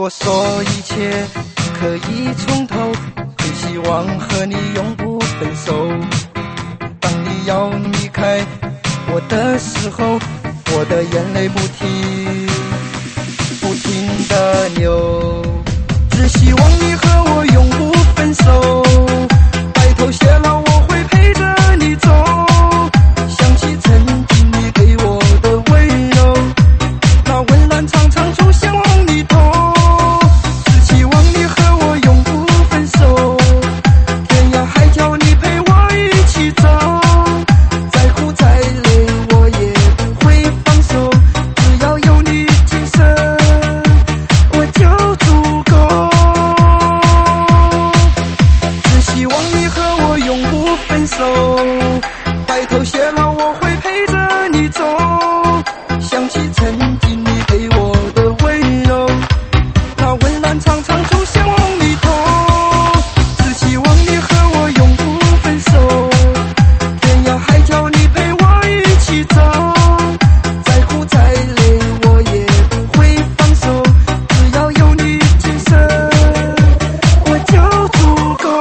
我说一切可以从头，很希望和你永不分手。当你要离开我的时候，我的眼泪不停地流，只希望你和我永不分手。白头偕老，我会陪着你走，想起曾经你给我的温柔，那温暖常常出现梦里头。只希望你和我永不分手，天涯海角你陪我一起走，再苦再累我也不会放手，只要有你精神我就足够。只希望你和我永不分手，白头偕老我会陪着你走，想起曾经你给我的温柔，那温暖常常出现梦里头。只希望你和我永不分手，天涯海角你陪我一起走，再苦再累我也不会放手，只要有你精神我就足够。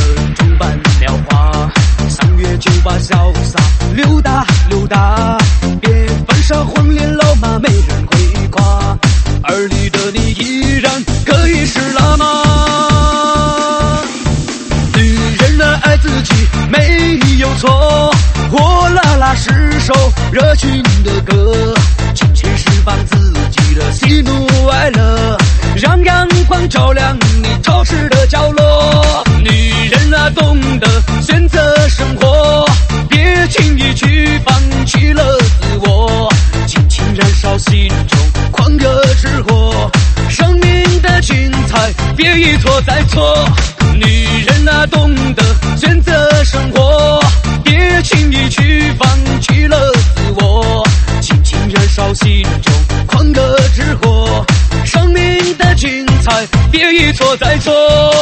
潇洒溜达溜达， 是首热情的歌，尽情释放自己的喜怒哀乐，让阳光照亮你潮湿的角落。女人啊，懂得选择生活，别轻易去放弃了自我，尽情燃烧心中狂热之火。生命的精彩，别一错再错。女人啊，懂得选择生活，别轻易去放弃了自我，尽情燃烧心中狂热之火。生命的精彩，别一错再错。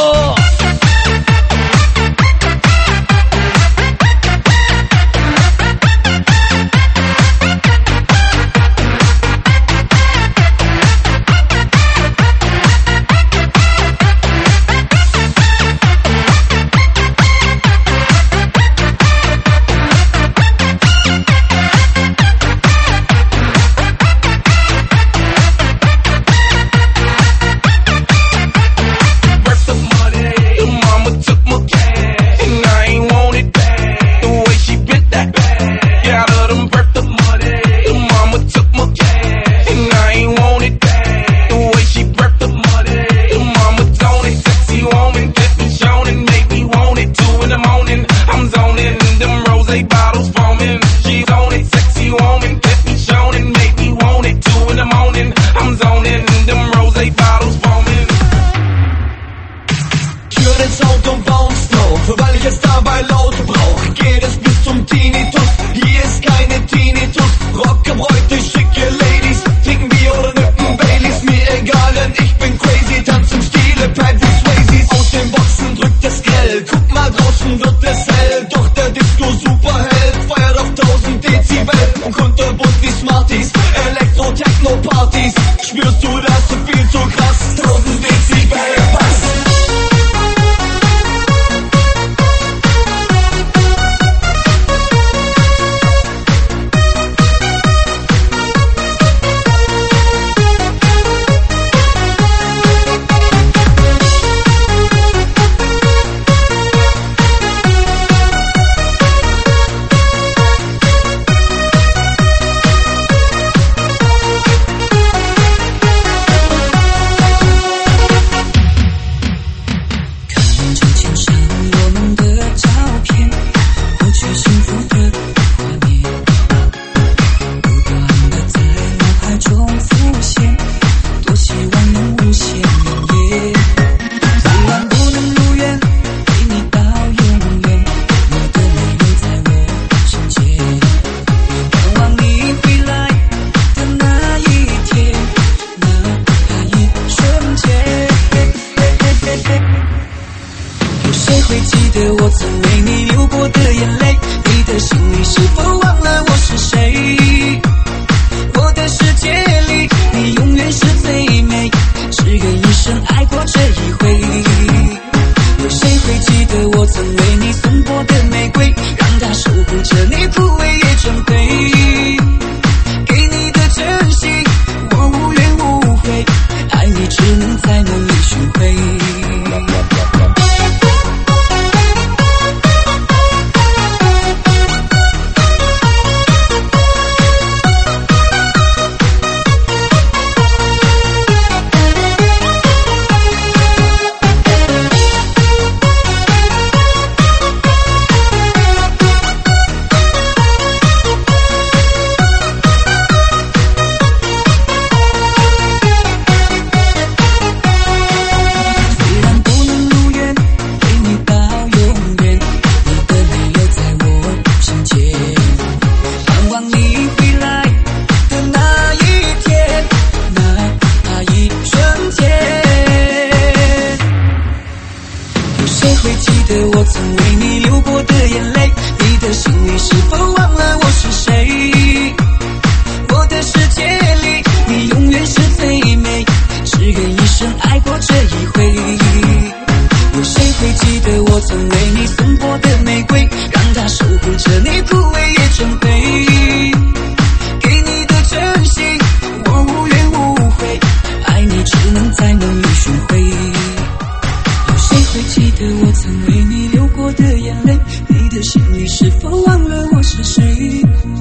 我曾为你流过的眼泪，你的心里是否忘了我是谁？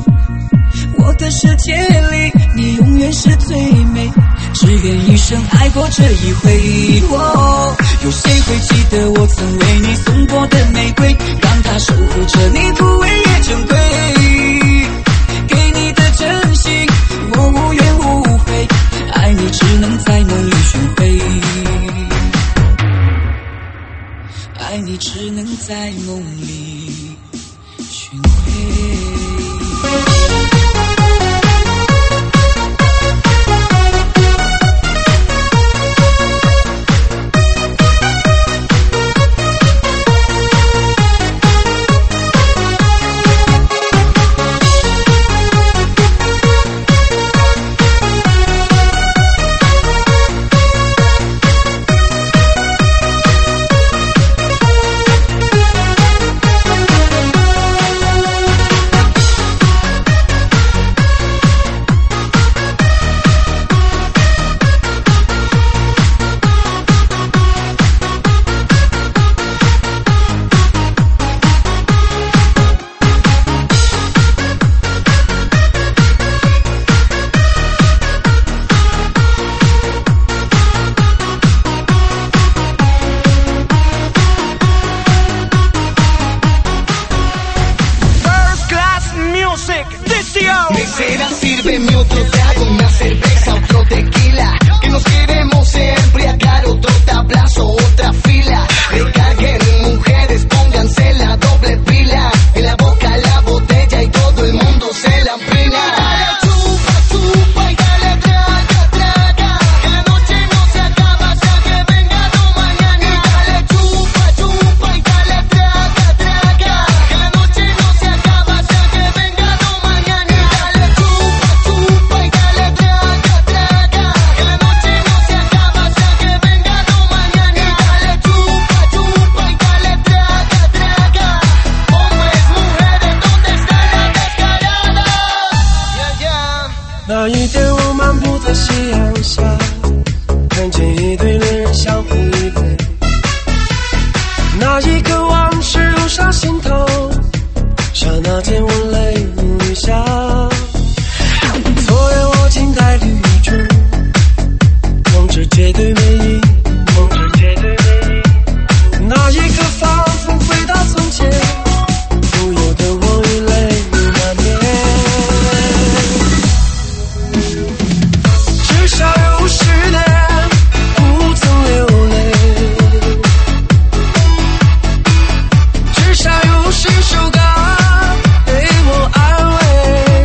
界里，你永远是最美，只愿一生爱过这一回。哦，有谁会记得我曾为你送过的玫瑰，让它守护着你枯萎也珍贵。给你的真心我无怨无悔，爱你只能在梦里寻回，爱你只能在梦里寻回。 Mesera, sírveme otro trago, una cerveza, otro tequila, que nos queremos embriagar, otro tablazo, otra fila. Recarguen mujeres, pónganse la doble pila, en la boca la botella y todo el mundo se la empina. Dale chupa, chupa y dale traga, traga, que la noche no se acaba hasta que venga no mañana. Y dale chupa, chupa y dale traga, traga, que la noche no se acaba hasta que venga no mañana. Y dale chupa, chupa y dale traga, traga, que la noche no se acaba hasta que venga no mañana. Y dale chupa, chupa y dale traga, traga, hombres, mujeres, ¿dónde están las descaradas? Yeah, yeah. 那一天我漫步在夕阳下，看见一对恋人相互依偎，那一刻往事涌上心头，刹那间我泪如雨下。昨夜我静待绿珠，望着街对面影，望着街对面影，那一刻仿佛回到从前，不由得我已泪流满面。至少有10年不曾流泪，至少有10首歌给我安慰。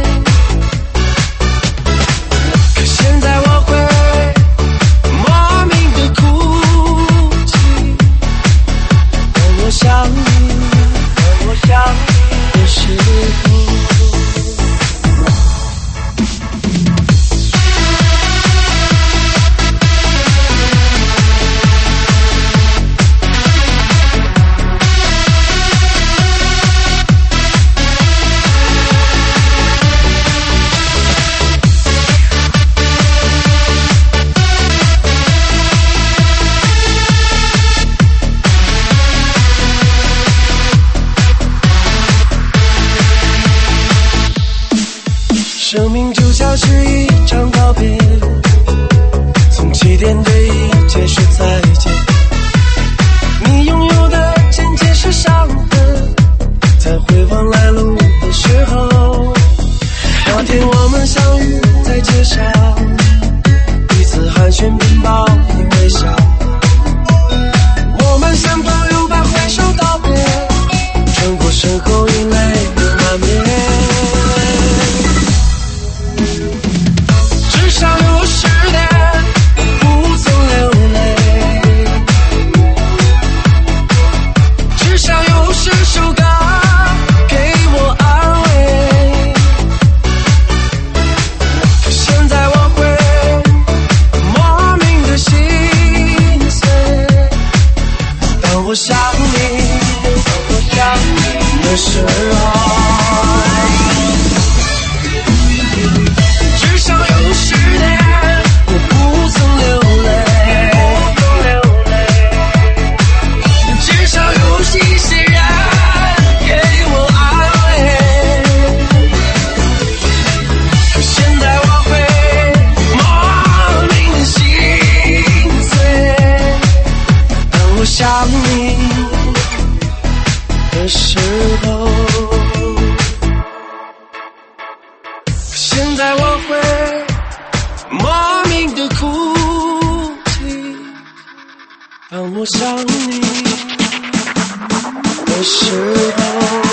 可现在我会莫名的哭泣，当我想你的时候。生命就像是一场告别，从起点对一切说再见。你拥有的渐渐是伤痕，在回望来路的时候，那天我们相遇在街上，彼此寒暄并报以微笑。我们像朋友般挥手道别，穿过身后已泪流满面。 当我想你的时候。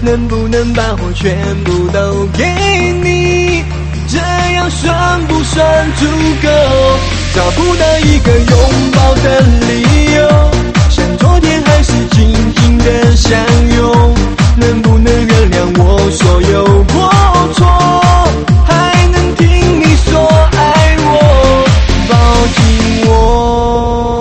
能不能把我全部都给你？这样算不算足够？找不到一个拥抱的理由，像昨天还是静静的相拥。能不能原谅我所有过错？还能听你说爱我，抱紧我。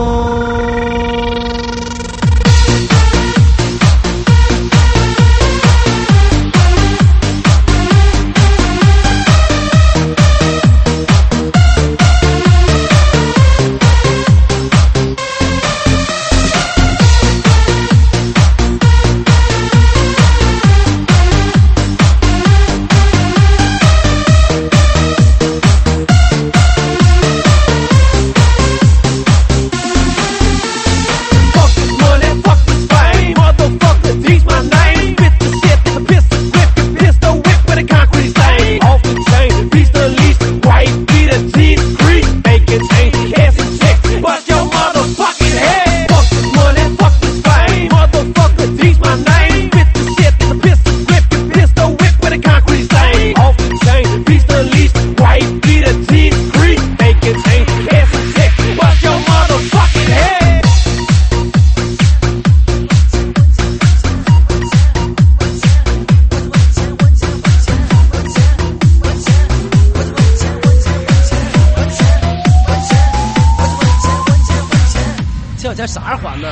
这钱啥时候还呢？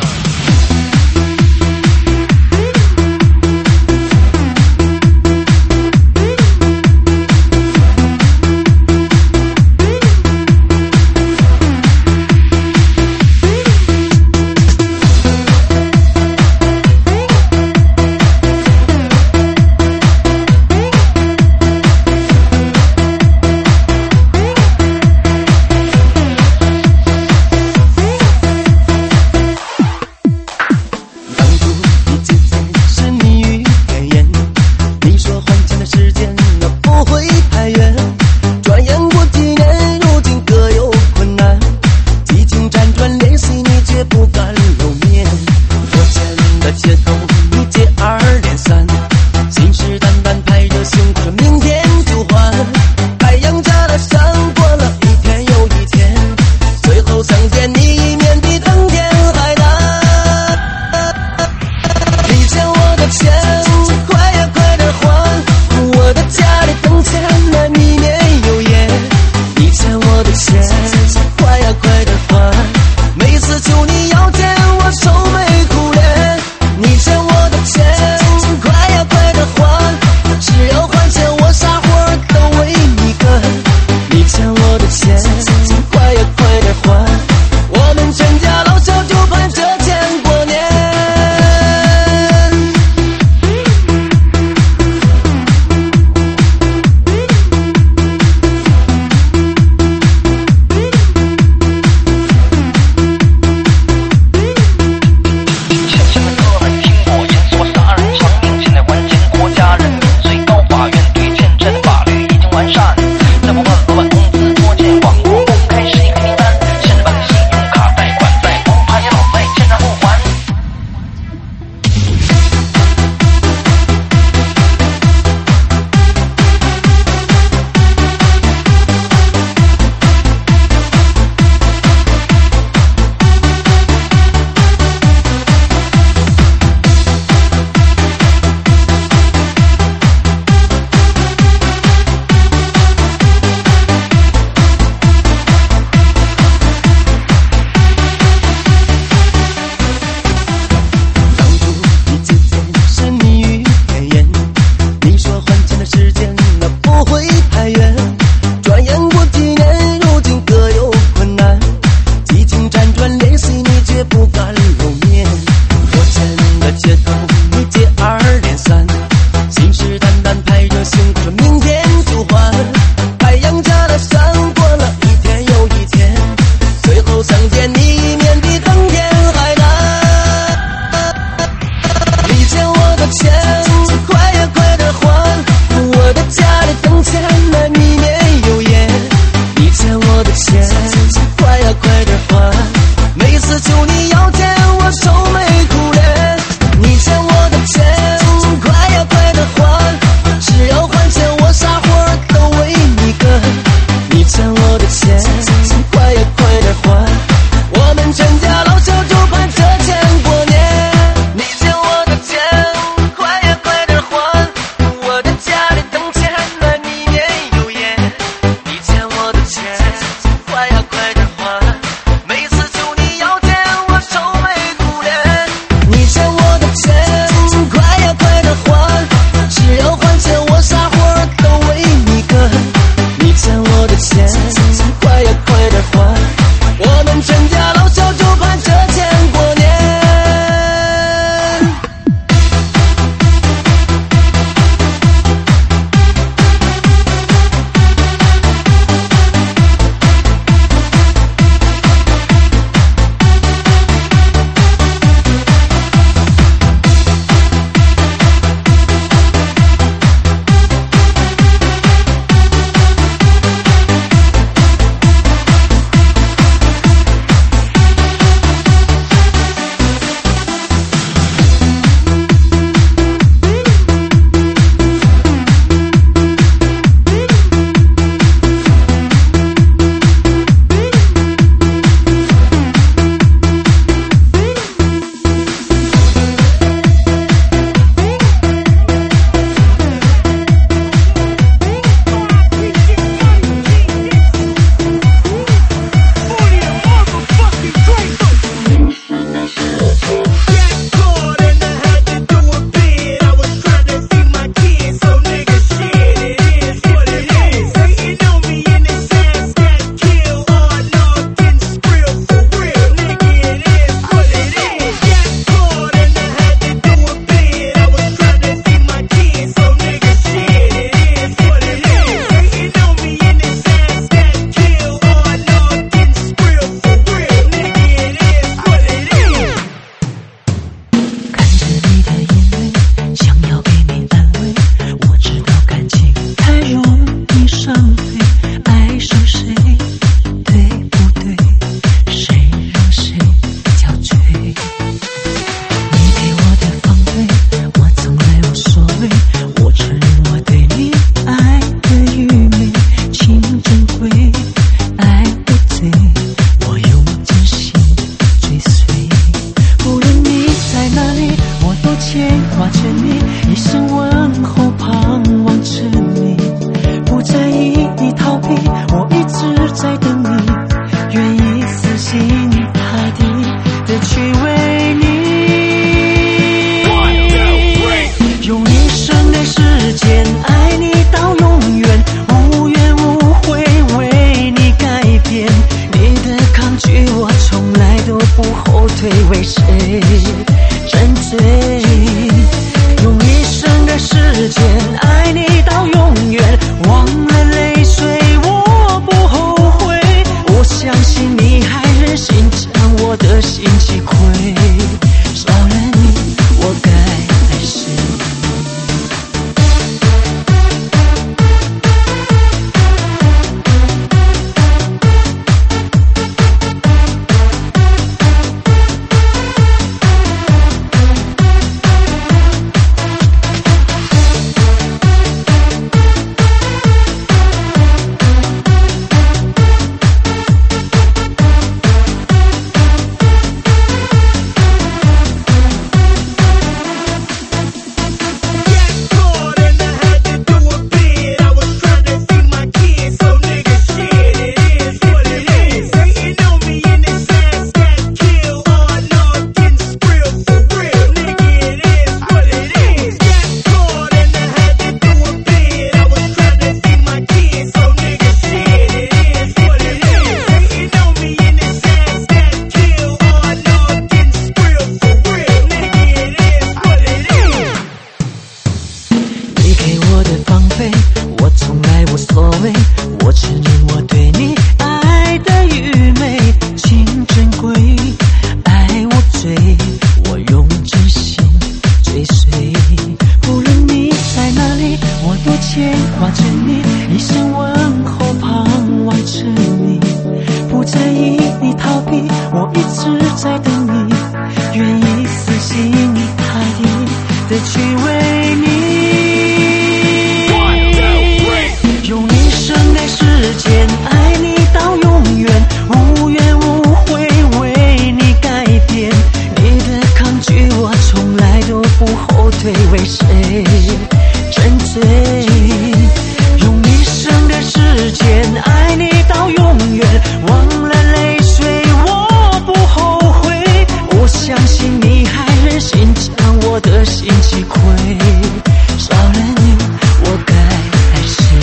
挂着你，一声问候盼望着你，不在意你逃避，我一直在等你，愿意死心塌地的去为你。用一生的时间爱你到永远，无怨无悔为你改变，你的抗拒我从来都不后退，为谁沉醉？用一生的时间爱你到永远，忘了泪水我不后悔，我相信你还忍心将我的心击溃，少了你我该爱谁？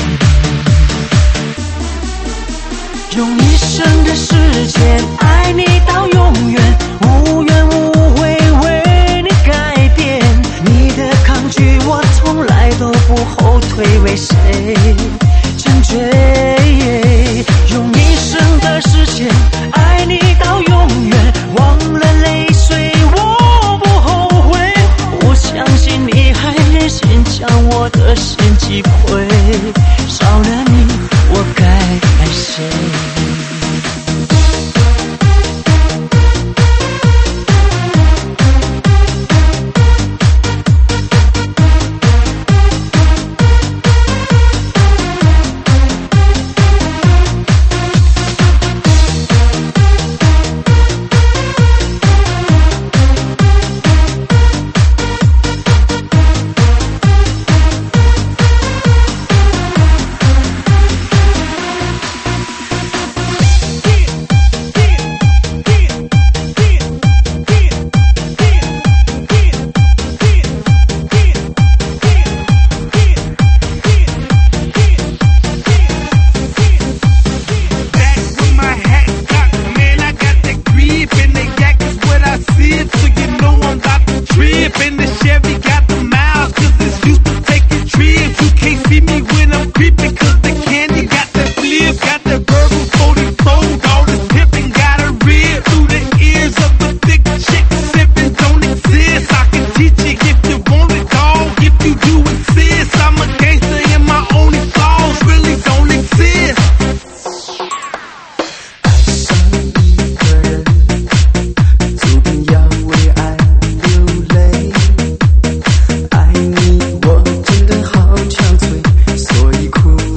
用一生的时间爱你到永远，无怨无悔为你改变，你的抗拒我从来都不后退，为谁沉醉？用一生的时间爱你到永远，忘了泪水我不后悔，我相信你还忍心将我的心击溃，少了你我该爱谁？ 爱你我真的好憔悴，所以哭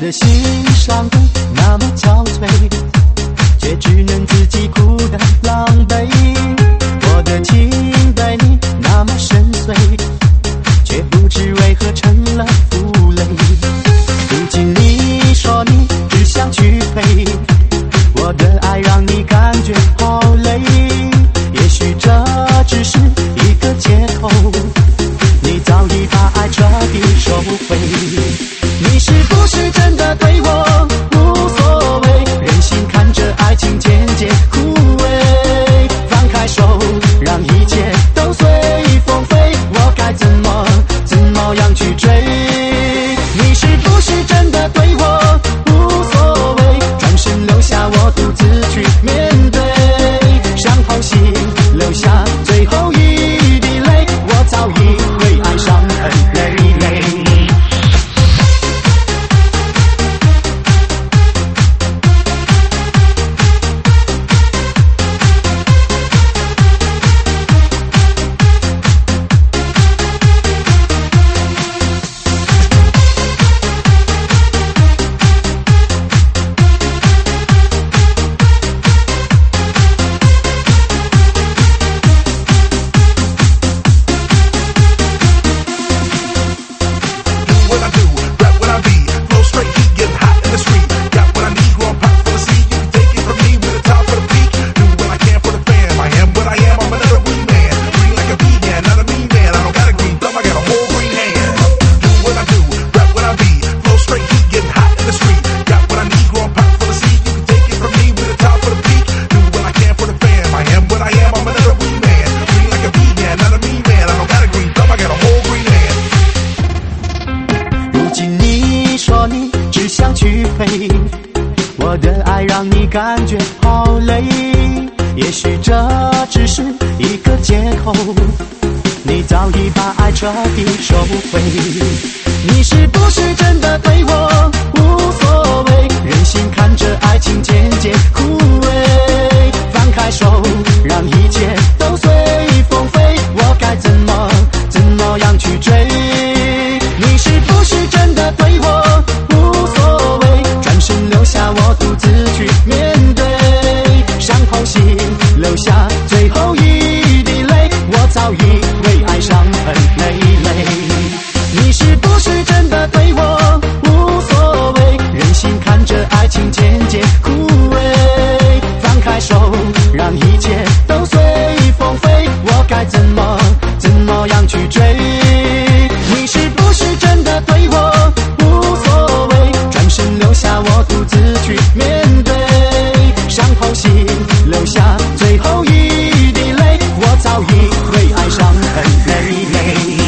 的心伤得那么憔悴，却只能自己哭得狼狈。我的情对你那么深邃，却不知为何成了负累。如今你说你只想去陪，我的爱让你感觉好累。也许这只是一个借口，你早已把爱彻底收回。你是不是真的对我无所谓？任性看着爱情渐渐枯萎，放开手让一切都随风飞，我该怎么样去追？你是不是真的对我无所谓？转身留下我独自去面对，伤透心留下最后一滴泪，我早已为爱伤痕累累。我的爱让你感觉好累，也许这只是一个借口，你早已把爱彻底收回。你是不是真的对我无所谓？任性看着爱情渐渐枯萎，放开手让一切都随风飞，我该怎么样去追？你是不是真的对我无所谓？转身留下我独自去面对，伤透心留下最后一滴泪，我早已为爱伤痕累累。你是不是真的对我无所谓？任性看着爱情渐渐枯萎，放开手让一切都随风飞，我该怎么样去追？你是不是真的对我无所谓？转身留下我独自去面对，伤透心留下最后一滴泪，我早已为爱伤痕累累。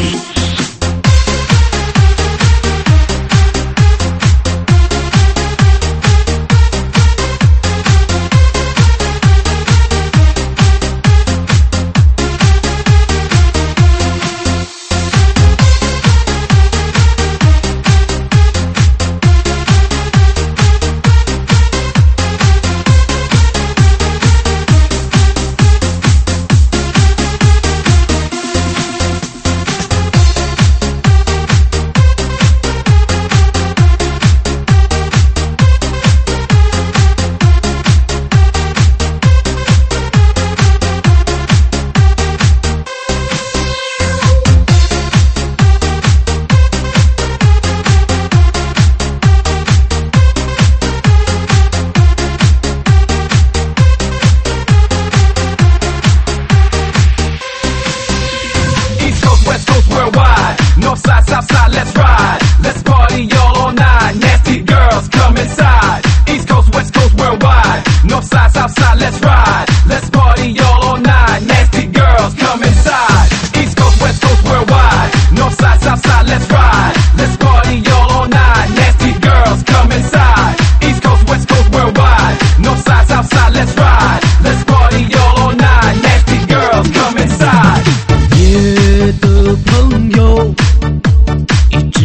夜的朋友，一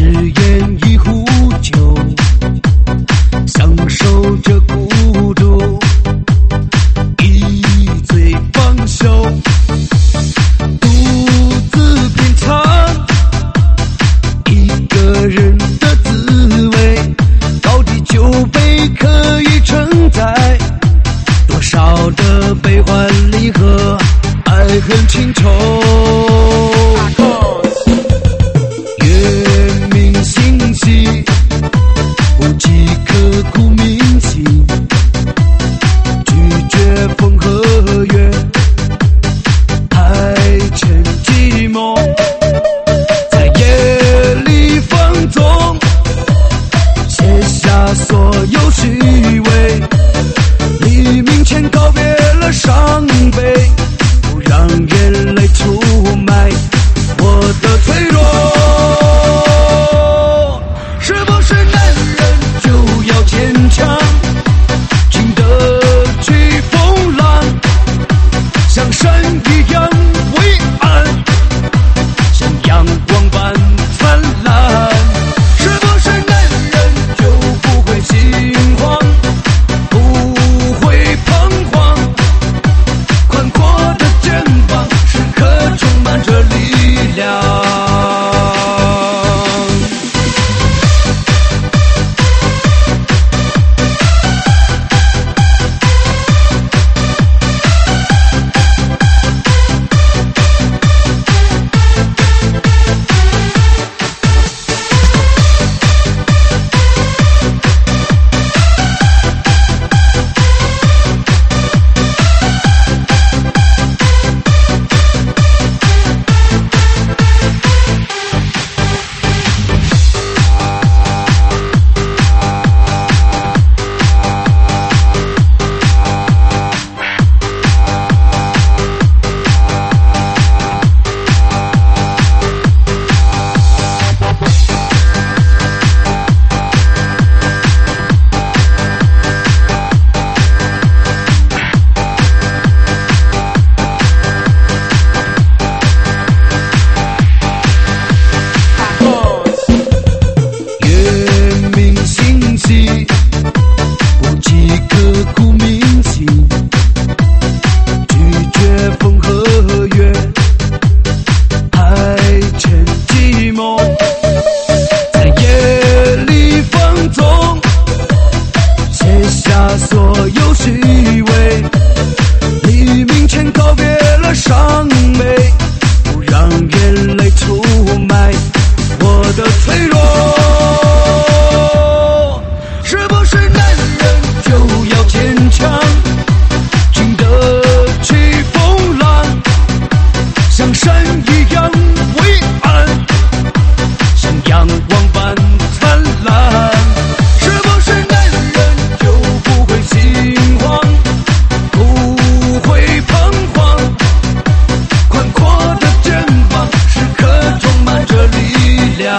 阳光般灿烂。是不是男人就不会心慌，不会彷徨？宽阔的肩膀时刻充满着力量。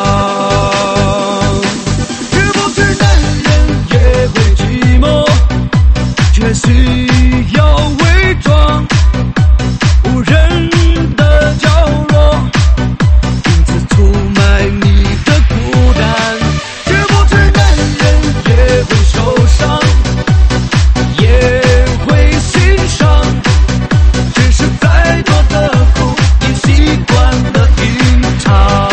是不是男人也会寂寞，却需要伪装？无人的角落，因此出卖你的孤单。是不是男人也会受伤，也会欣赏？只是再多的苦，也习惯了隐藏。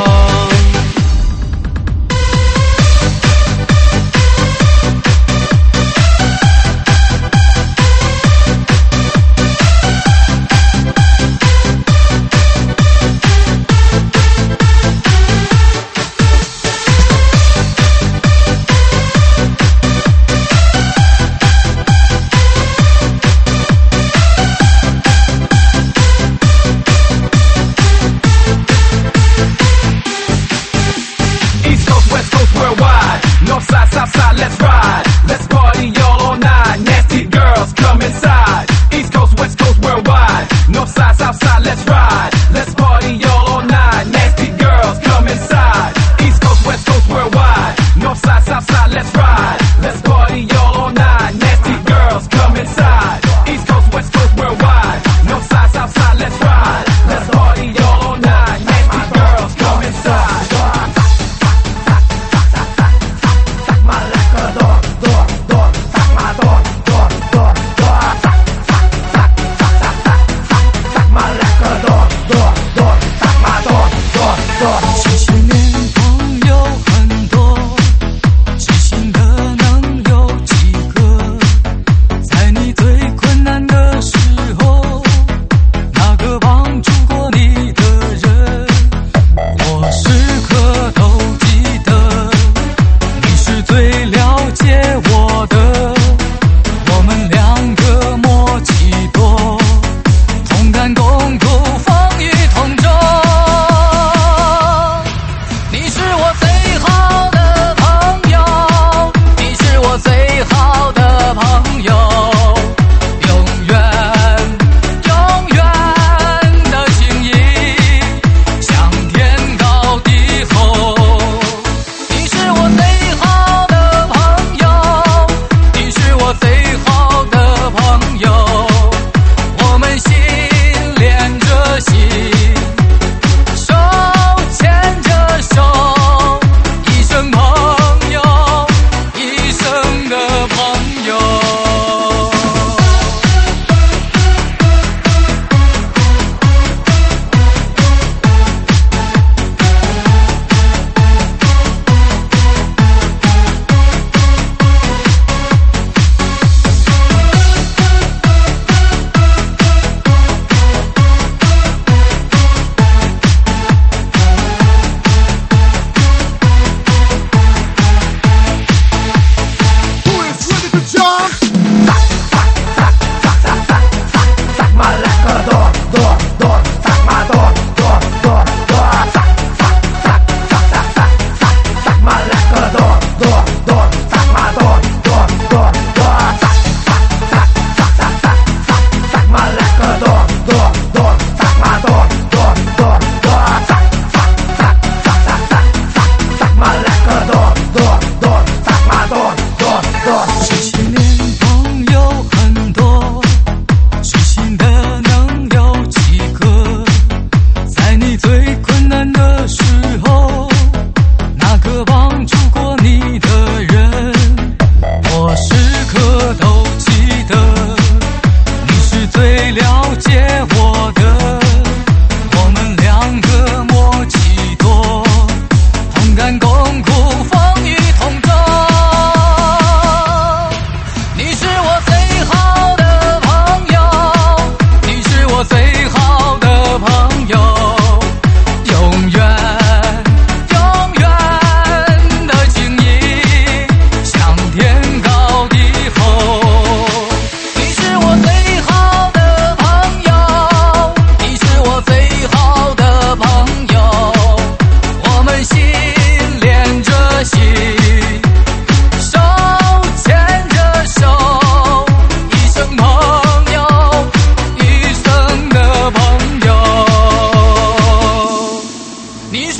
East Coast, West Coast, worldwide. North side, South side, let's ride. Let's party all night. Nasty girls, come inside. East Coast, West Coast, worldwide. North side, South side, let's ride. Let's party all night. Nasty girls, come inside. East Coast, West Coast, worldwide. North side, South side, let's ride. Let's party all night. Nasty girls, come inside. East Coast, West Coast, worldwide. North side, South side, let's ride. Let's party all night. Nasty girls, come inside.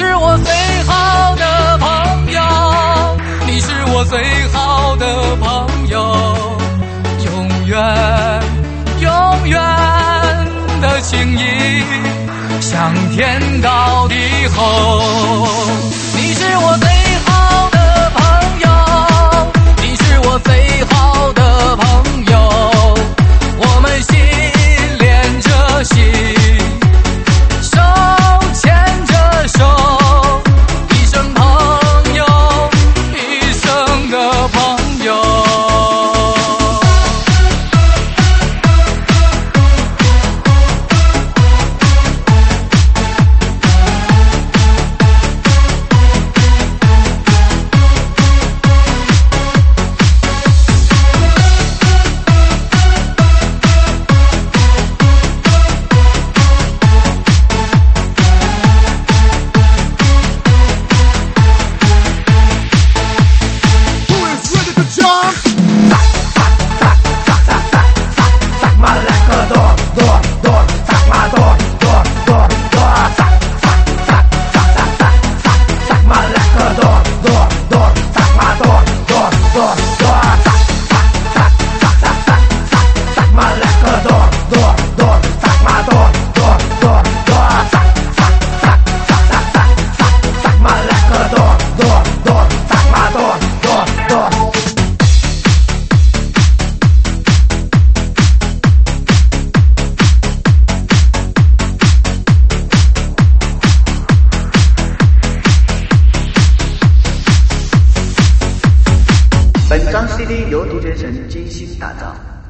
是我最好的朋友，你是我最好的朋友，永远永远的情谊，向天到地厚。你是我最好的朋友，你是我最好的朋友，我们心连着心，手牵着手，一生朋友，一生的朋友。 本张 CD 由 DJ 神精心打造。